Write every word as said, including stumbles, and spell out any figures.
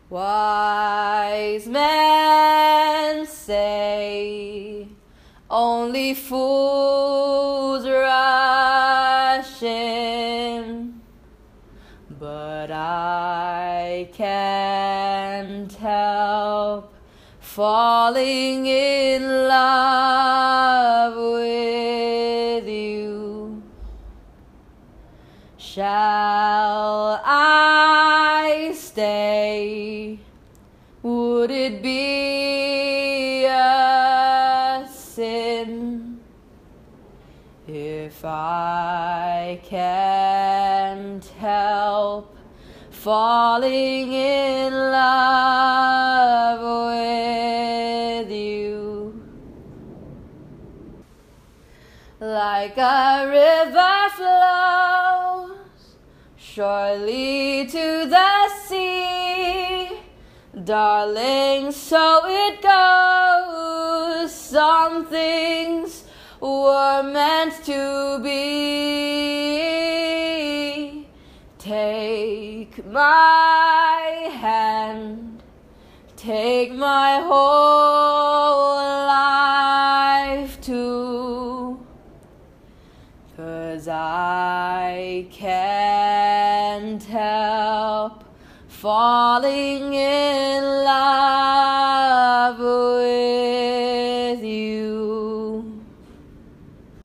Wise men say only fools rush in, but I can't help falling in love with you. Shall I stay? Would it be a sin if I can't help falling in love with you? Like a river flows surely to the sea, darling, so it goes. Some things were meant to be. Take my hand, take my whole life too, 'cause I can't help falling in love